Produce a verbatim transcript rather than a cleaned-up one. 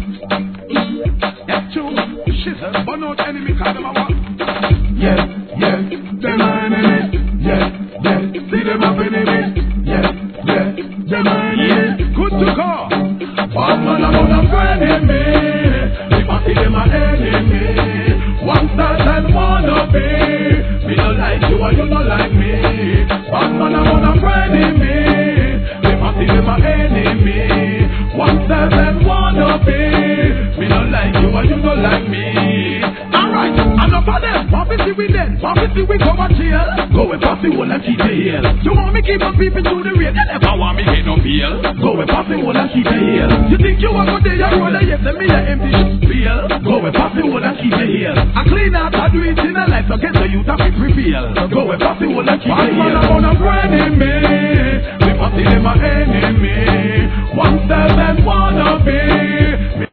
That's true. Shizzle, but not enemy, cause them a walk. Yes, yes, them a enemy. Yes, yes, see them up enemy. Yes, yes, them a enemy. Good to go. Bad man about a friend me. If I see them a enemy. One start and one up be. Me no like you and you no like me. Bad man about a friend me. If I see them a enemy. One start and one up be. Me no like you and you no like me. Alright, enough of them. Papi see we dead. Papi see we go back jail. Go and pass the whole and keep the heel. You want me keep on peeping through the rain? They never want me get no feel. Go and pass the whole and keep the heel. You think you want to do your road and yes, let me a empty feel. Go and pass the whole and keep the heel. I clean out, I do it in a life, so get the youth of it reveal. Go and pass the whole and keep the Bad man heel. a on a friend me. We pass the them a enemy. One step and one of me.